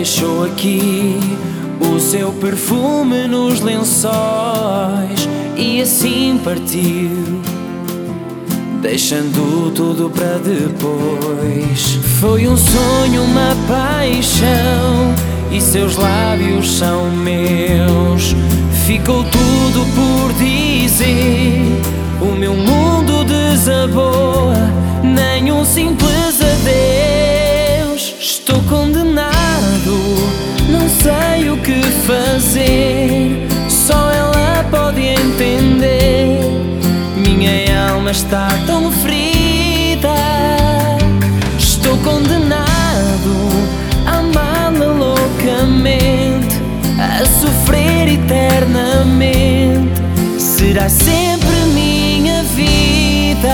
deixou aqui o seu perfume nos lençóis e assim partiu, deixando tudo para depois. Foi um sonho, uma paixão, e seus lábios são meus. Ficou tudo por dizer, o meu mundo desabou, nem um simples adeus. Estou condenado, não sei o que fazer, só ela pode entender. Minha alma está tão ferida, estou condenado a amá-la loucamente, a sofrer eternamente. Será sempre minha vida.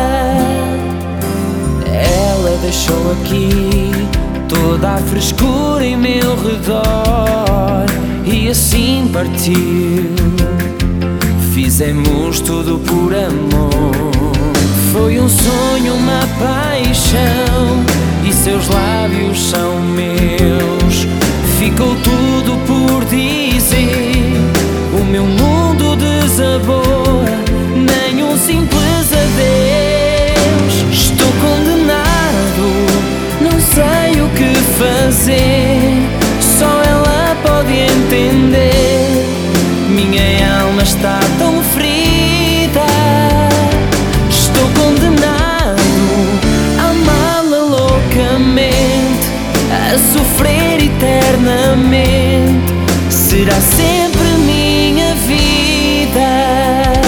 Ela deixou aqui toda a frescura em meu redor e assim partiu. Fizemos tudo por amor. Foi um sonho, uma paixão, e seus lábios são meus. Ficou tudo por dizer, o meu mundo desabou, nem um simples adeus. Estou condenado, não sei o que fazer, só ela pode entender. Minha alma está tão ferida, estou condenado a amá-la loucamente, a sofrer eternamente. Será sempre minha vida.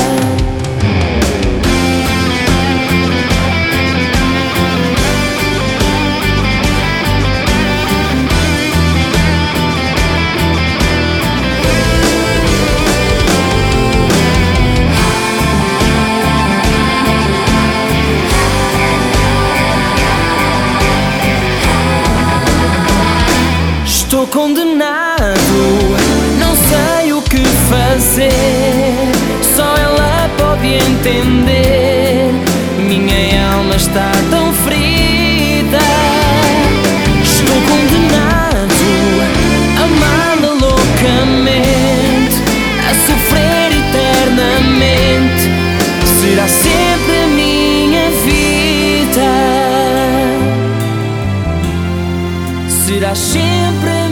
Estou condenado, não sei o que fazer, só ela pode entender. Minha alma está tão ferida, estou condenado a amá-la loucamente, a sofrer eternamente. Será sempre a minha vida. Será sempre